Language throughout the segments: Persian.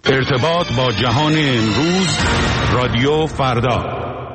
ارتباط با جهان امروز، رادیو فردا.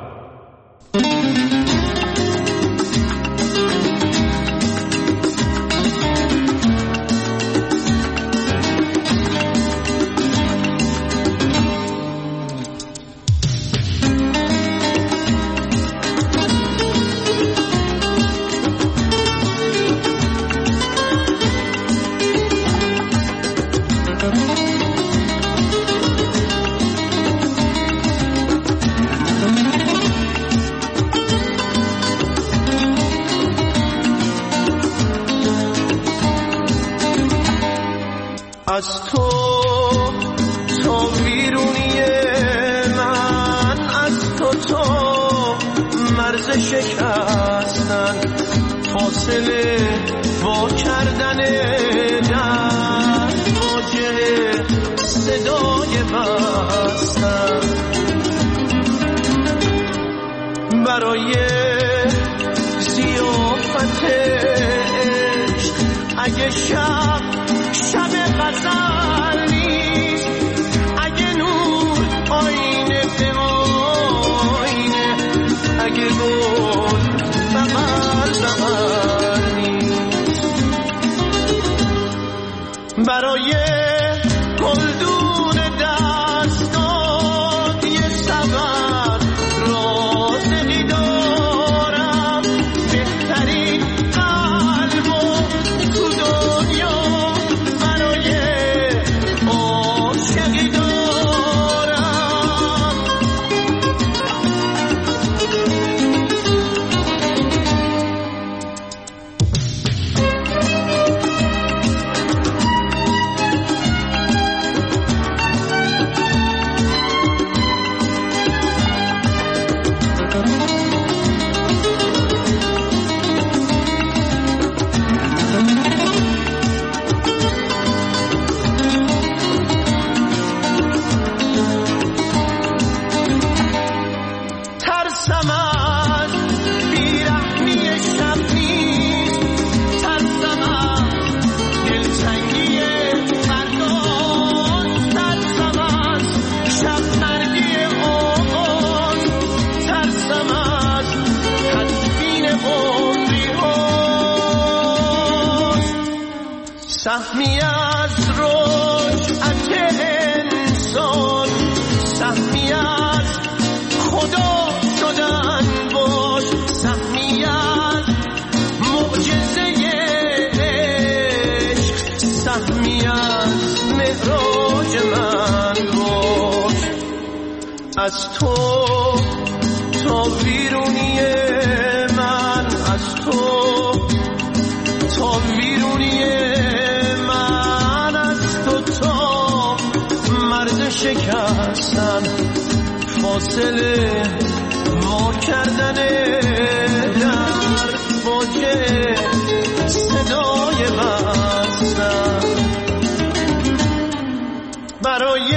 از تو ویرونی من، از تو مرز شکستن، فاصله وا کردن در واجه صدای بستن، برای ضیافت عشق اگه شب غزل نیست، اگه نور آینه به آینه، اگه گل بغل نیست، برای گلدون دستات یه سبب رازقی دارم، بهترین قلب و تو دنیا سهمی از رجعت انسان، سهمی از خدا شدن باش، سهمی از معجزه عشق، سهمی از معراج من باش، از تو تا ویرونی من، از تو تا ویرونی شکستن، فاصله وا کردن در واجه صدای بستن، برای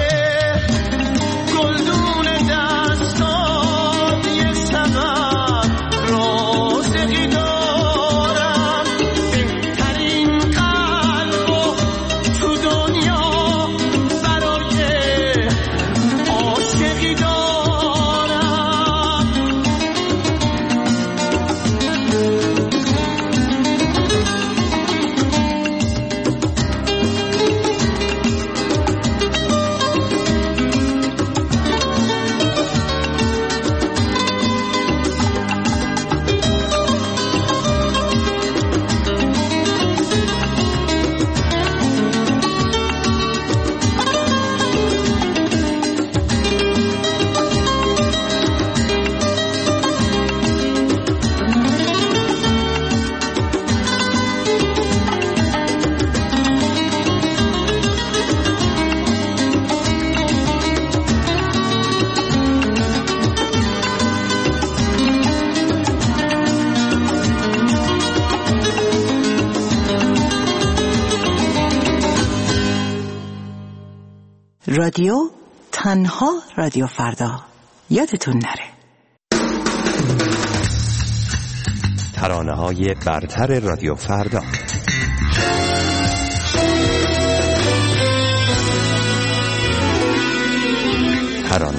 گلدون دستات یه سبب رازقی دارم، بهترین قلب و تو دنیا رادیو تنها رادیو فردا، یادتون نره. ترانه‌های برتر رادیو فردا.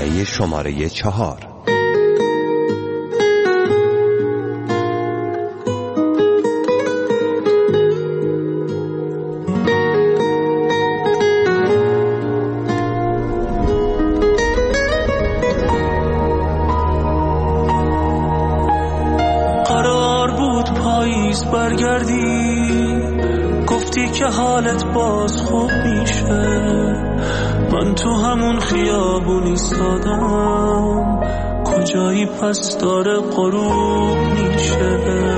برنامه شماره 4. قرار بود پاییز برگردی، گفتی که حالت باز خوب میشه. من تو همون خیابون ایستادم، کجایی پس داره غروب میشه.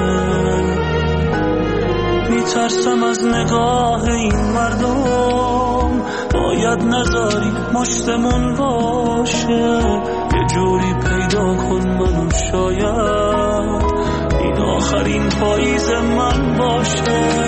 میترسم از نگاه این مردم، باید نذاری مشتمون باشه. یه جوری پیدا کن منو، شاید این آخرین پاییز من باشه.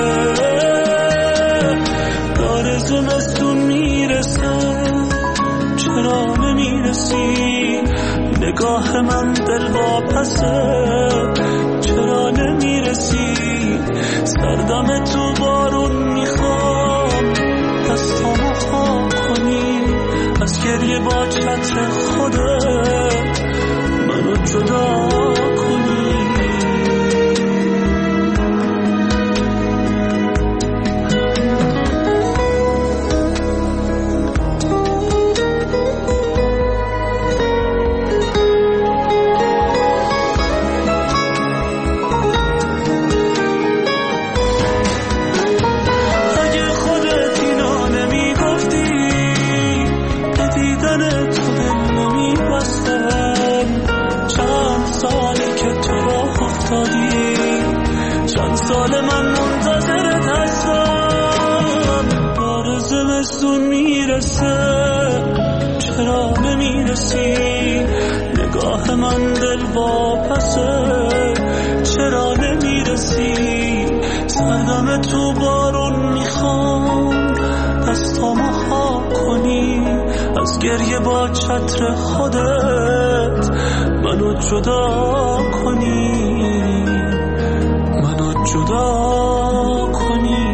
داره زمستون میرسه، چرا نمیرسی؟ نگاه من دل واپسه، چرا نمیرسی؟ سردم تو بارون میخوام، دستامو خاک کنی، از گریه با چتر خودت منو جدا کنی. چند سال من منتظرت هستم، داره زمستون میرسه، چرا نمیرسی؟ نگاه من دل واپسه، چرا نمیرسی؟ سردم تو بارون میخوام، دستامو خاک کنی، از گریه با چتر خودت منو جدا کنی، منو جدا کنی.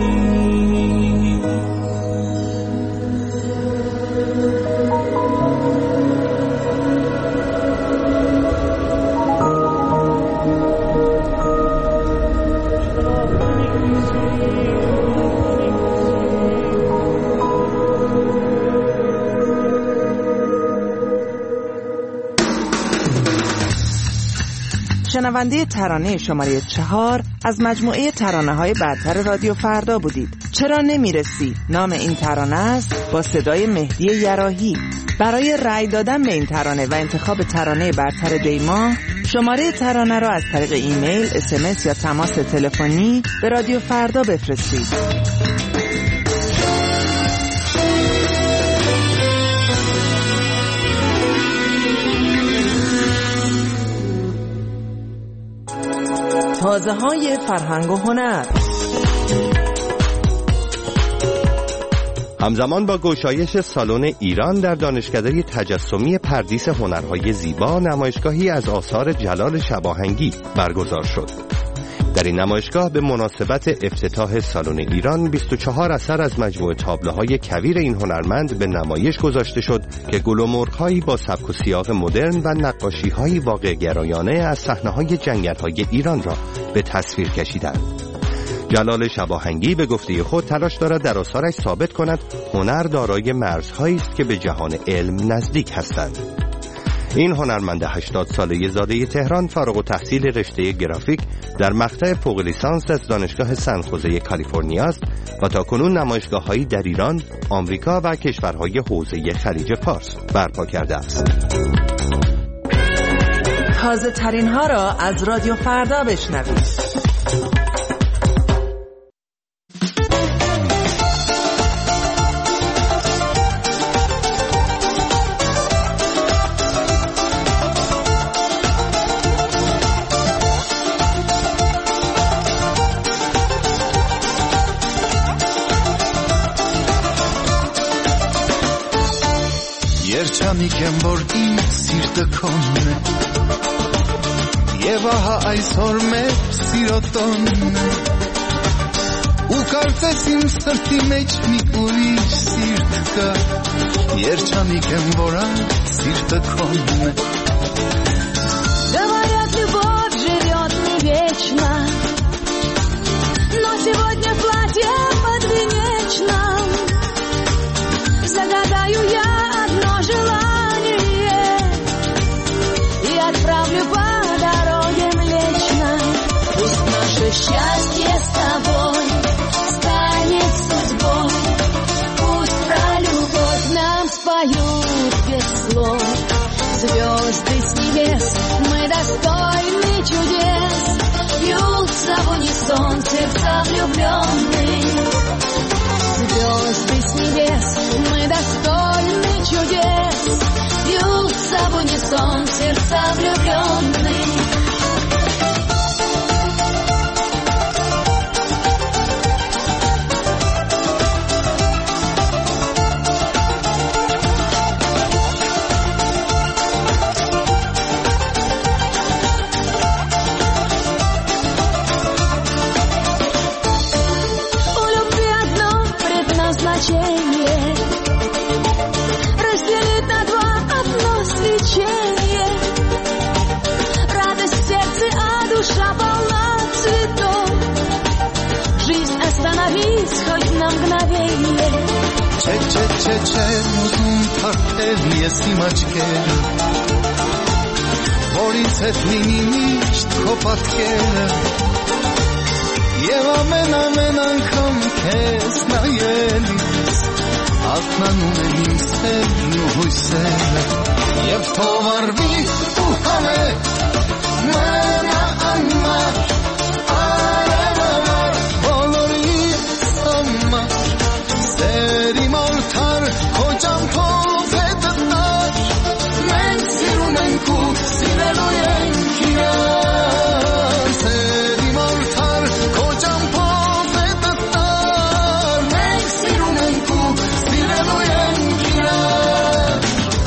شنونده ترانه شماره 4 از مجموعه ترانه‌های برتر رادیو فردا بودید. چرا نمیرسی نام این ترانه است، با صدای مهدی یراحی. برای رأی دادن به این ترانه و انتخاب ترانه برتر دیما، شماره ترانه را از طریق ایمیل، SMS یا تماس تلفنی به رادیو فردا بفرستید. تازه‌های فرهنگ و هنر. همزمان با گشایش سالن ایران در دانشکده تجسمی پردیس هنرهای زیبا، نمایشگاهی از آثار جلال شباهنگی برگزار شد. در این نمایشگاه به مناسبت افتتاح سالن ایران 24 اثر از مجموعه تابلوهای کویر این هنرمند به نمایش گذاشته شد که گل و مرغ‌هایی با سبک و سیاق مدرن و نقاشی‌های واقع‌گرایانه از صحنه‌های جنگل‌های ایران را به تصویر کشیدند. جلال شباهنگی به گفته خود تلاش دارد در آثارش ثابت کند هنر دارای مرزهایی است که به جهان علم نزدیک هستند. این هنرمند 80 ساله زاده تهران فارغ التحصیل رشته گرافیک در مقطع فوق لیسانس از دانشگاه سن خوزه کالیفرنیا است و تاکنون نمایشگاه‌هایی در ایران، آمریکا و کشورهای حوزه خلیج فارس برپا کرده است. تازه ترین ها را از رادیو فردا بشنوید. Yerçamiken bordi sirte konne Yevaha ay sorme siroton U kartesim srti meç mi urish sirtka перчами ворот сирта конне. Говорят, любовь живет не вечно, но сегодня платье подвенечно. Загадаю я одно желание и отправлю по дороге Млечной. Пусть наше счастье с тобой станет судьбой, пусть про любовь нам споют без слов. Звезды с небес, мы достойны чудес, бьются в унисон сердца влюбленные. Звезды с небес, мы достойны чудес, бьются в унисон сердца влюбленные. Разделить на два одно свечение. Радость в сердце, а душа полна цветов. Жизнь остановись хоть на мгновение. Че музун тартել ես իմ աչքերը, որից հետ լինի միշտ քո պատկերը, եւ ամեն անգամ քեզ նայելիս ակնանում եմ իմ սերն ու հույսերը, եւ թող արվի ու համե մնա անմար արևամար բոլորիս համար, սերի մորթար քո ճամփով հետդ տար, մենք սիրում ենք ու սիրելու ենք իրար, սերի մորթար քո ճամփով հետդ տար, մենք սիրում ենք ու սիրելու ենք իրար.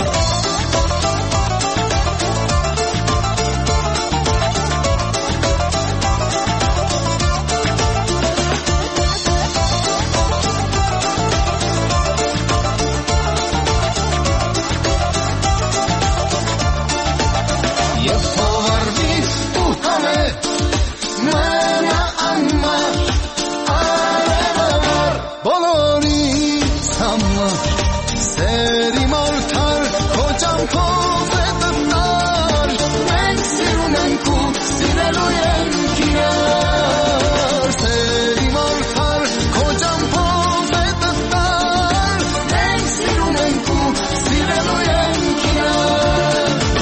Եվ թող արվի ու համե մնա անմար արևամար բոլորիս համար, սերի մորթար քո ճամփով հետդ տար, մենք սիրում ենք ու սիրելու ենք իրար, սերի մորթար քո ճամփով հետդ տար, մենք սիրում ենք ու սիրելու ենք իրար.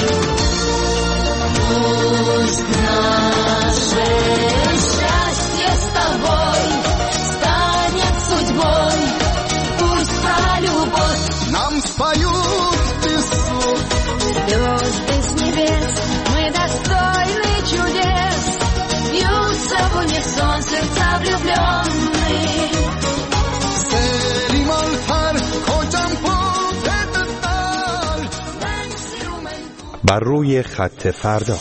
Пусть наше счастье с тобой станет судьбой, пусть про любовь нам споют без слов. Звезды с небес, мы достойны чудес, бьются в унисон сердца влюбленные. Сери мольфар, хочам поведать, بر روی خط فردا.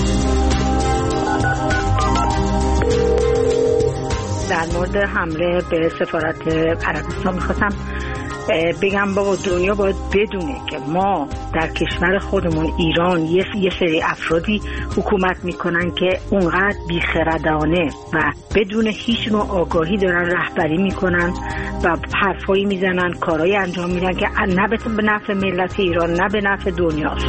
در مورد حمله به سفارت عربستان میخواستم بگم بابا دنیا باید بدونه که ما در کشور خودمون ایران یه سری افرادی حکومت میکنن که اونقدر بیخردانه و بدون هیچ نوع آگاهی دارن رهبری میکنن و حرفایی میزنن، کارهایی انجام میدن که نه به نفع ملت ایران نه به نفع دنیاست.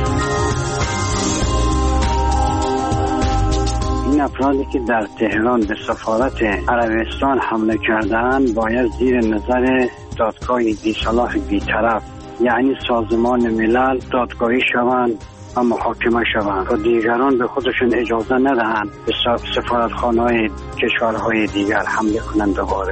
این افرادی که در تهران به سفارت عربستان حمله کردن باید زیر نظر دادگاه بی‌صلاح بی‌طرف یعنی سازمان ملل دادگاهی شوند و محاکمه شوند و دیگران به خودشون اجازه ندهند به سفارتخانه‌های کشورهای دیگر حمله کنند. دوباره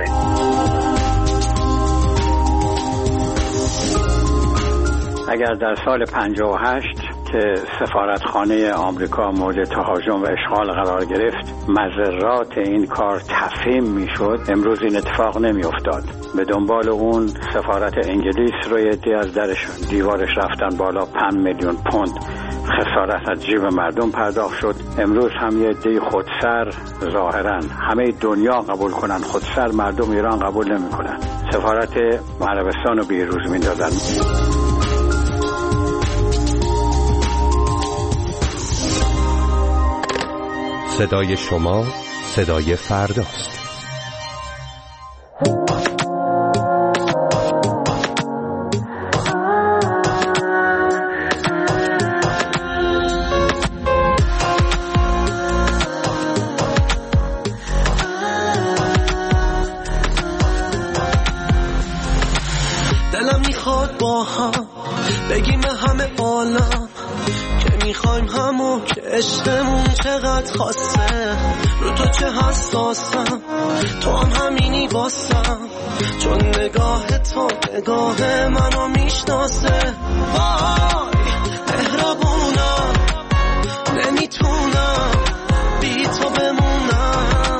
اگر در سال 58 که سفارتخانه آمریکا مورد تهاجم و اشغال قرار گرفت مضرات این کار تفهیم میشد، امروز این اتفاق نمی افتاد. به دنبال اون سفارت انگلیس رو یه عده از درشون دیوارش رفتن بالا، 5 میلیون پوند خسارت از جیب مردم پرداخت شد. امروز هم یه عده خودسر ظاهرا همه دنیا قبول کنن، خودسر مردم ایران قبول نمی کنن، سفارت عربستان رو بیروز می دادن. صدای شما صدای فرداست. دلم میخواد با هم بگیم همه عالم که میخوایم همون که عشقمون چقدر خاصه. رو تو چه حساسم، تو هم همینی واسم، چون نگاه تو نگاه منو میشناسه. وای مهربونم، نمیتونم بی تو بمونم.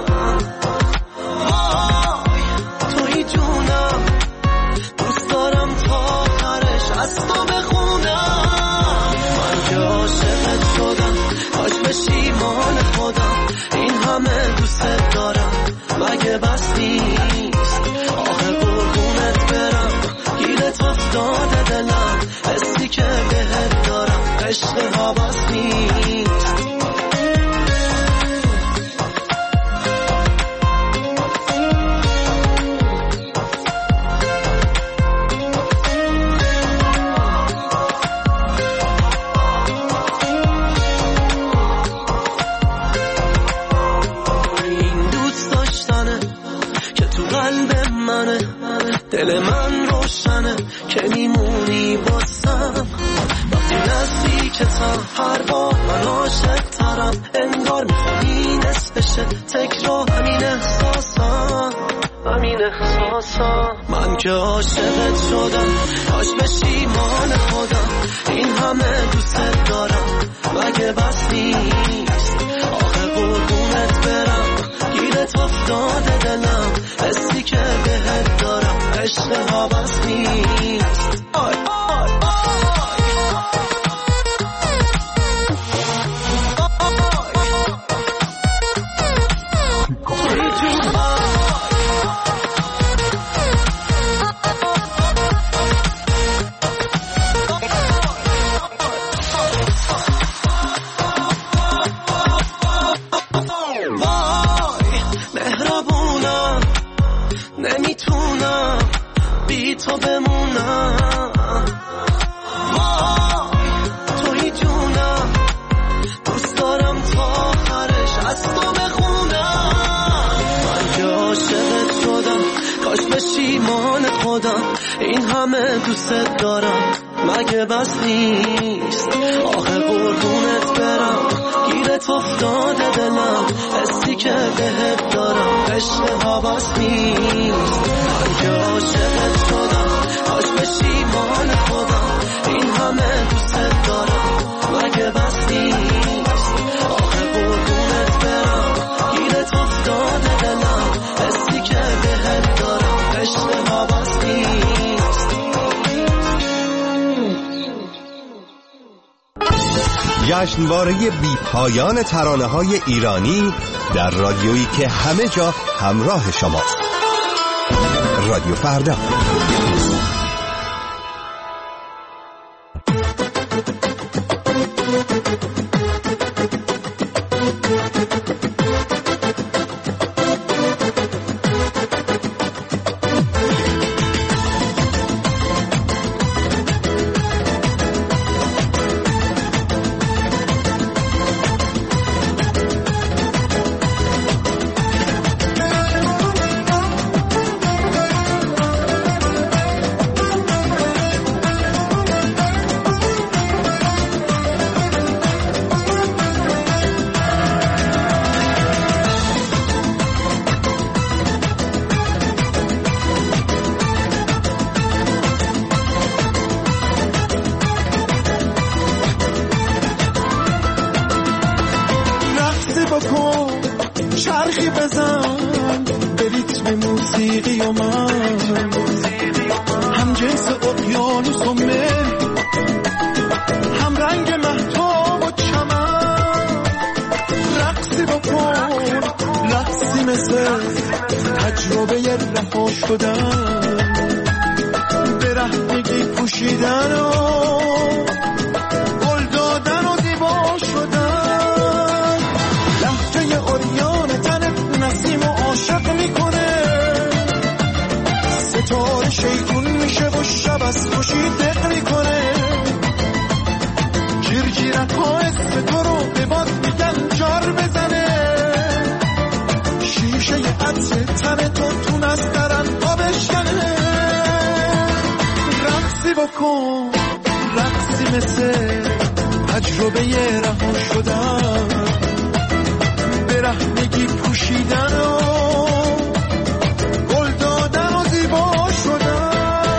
وای توی جونم، دوست دارم تا آخرش از تو بخونم. من که عاشقت شدم، کاش بشی مال خودم. این همه دوست دارم، مگه بس نیست؟ آخه قربونت برم، گیرت افتاده دلم. حسی که بهت دارم عشق ها بس نیست. دل من روشنه که میمونی باسم. وقتی نزدیکتم هر بار من عاشق ترم. انگار میخوایی نصفشه تکرار همین احساسم، همین احساسم. من که عاشقت شدم، کاش بشی مال خودم. این همه دوست دارم، مگه بس نیست؟ آخه قربونت برم، گیرت افتاده دلم. حسی که بهت دارم عشق ها بس نیست. نمیتونم بی تو بمونم. وای توی جونم، دوست دارم تا آخرش از تو بخونم. من که عاشقت شدم، کاش بشی مال خودم. این همه دوست دارم، مگه بس نیست؟ آخه قربونت برم، گیرت افتاده دلم. حسی که بهت دارم عشق ها بس نیست. من که عاشقت شدم، کاش بشی مال خودم. این همه دوست دارم، مگه بس نیست؟ آخه قربونت برم، گیرت افتاده دلم. حسی که بهت دارم عشق ها بس نیست. جشنواره بی پایان ترانه‌های ایرانی در رادیویی که همه جا همراه شماست. رادیو فردا. چرخی بزن به ریتم موسیقی و من، هم جنس اقیانوس و مه، هم رنگ مهتاب و چمن. رقصی بکن رقصی مثل تجربه رها شدن، به رهنگی پوشیدن و گل دادن و دیوار شدن. لحظه بکن رقصی مثل تجربه رها شدن، برهنگی پوشیدن و گل دادن و زیبا شدن.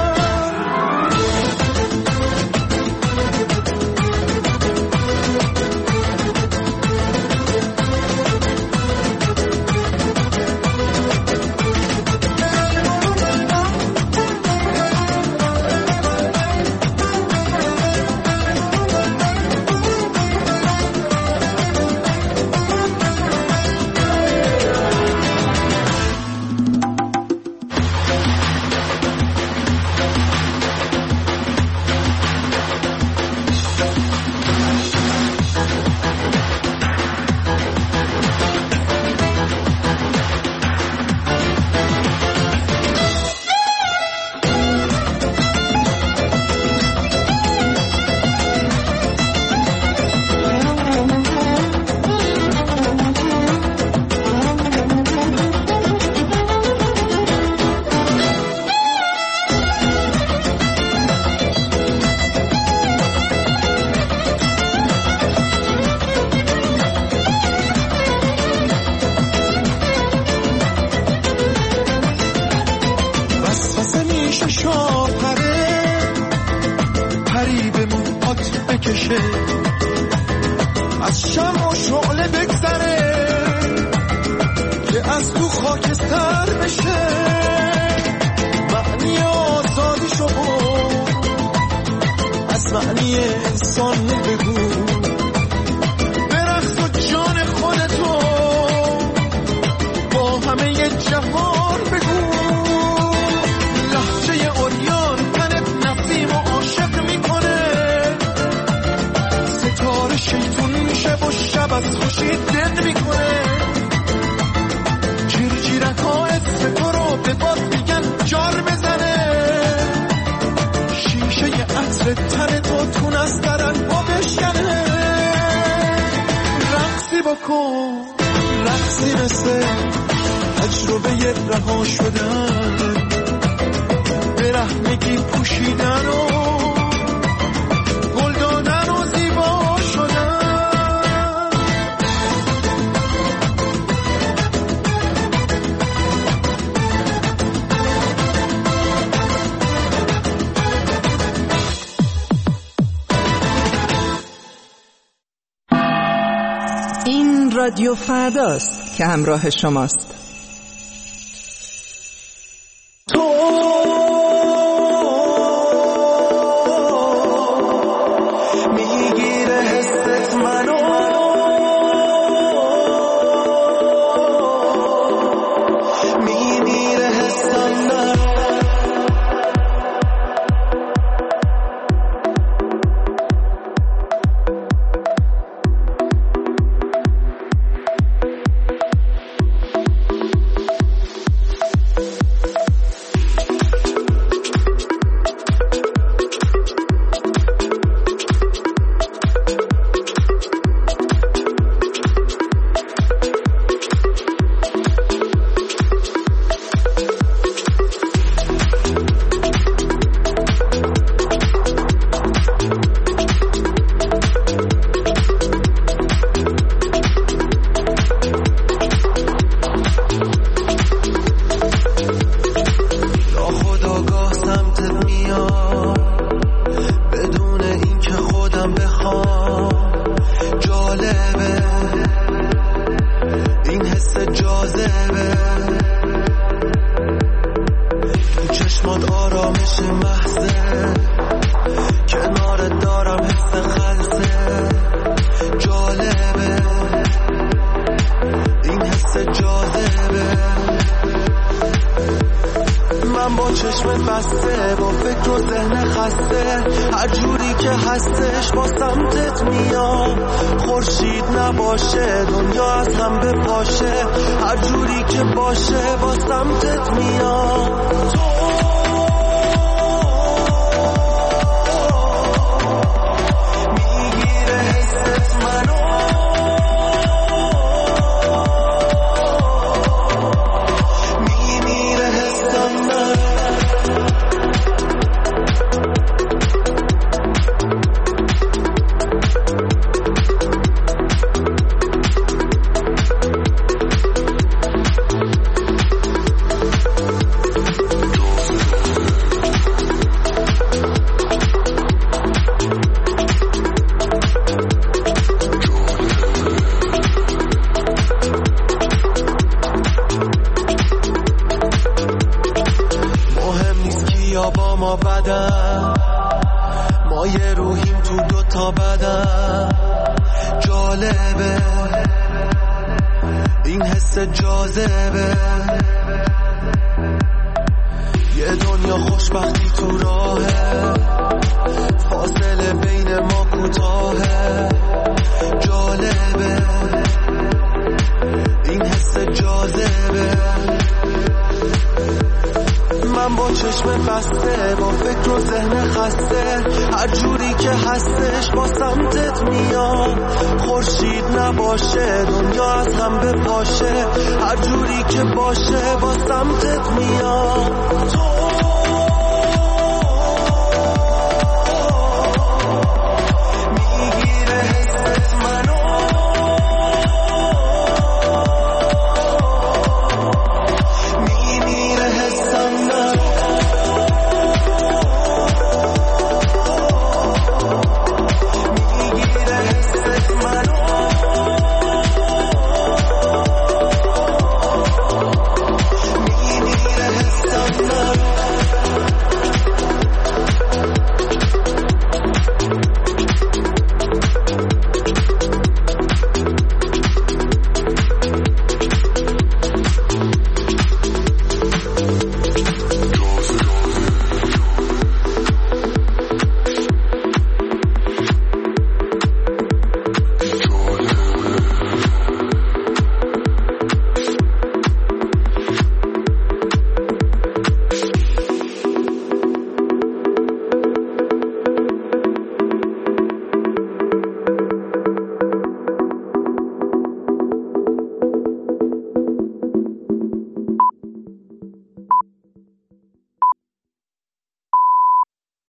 از شمع و شعله بگذره که از تو خاکستر بشه، معنی آزادی شو از معنی انسان بگو، برقص و جان خودتو با همه جهان بگو. لحظه اوریان تنت نسیم و عاشق میکنه، ستاره شیطون میشه و شب از خوشی دق میکنه، جیرجیرک ها اسم تو رو به باد میگن جار بزنه، شیشه عطر تن تو تون از درن با بشکنه. رقصی بکن رقصی مثل تجربه رها شدن، برهنگی پوشیدن و گل دادن و زیبا شدن. این رادیو فرداست که همراه شماست. ما یه روحیم تو دوتا بدن. جالبه این حس جاذبه، یه دنیا خوشبختی تو راهه، فاصله بین ما کوتاهه. جالبه این حس جاذبه، من با چشم بسته، با فکر و ذهن خسته، هر جوری که هستش با سمتت میام. خورشید نباشه دنیا از هم بپاشه، هر جوری که باشه با سمتت میام. تو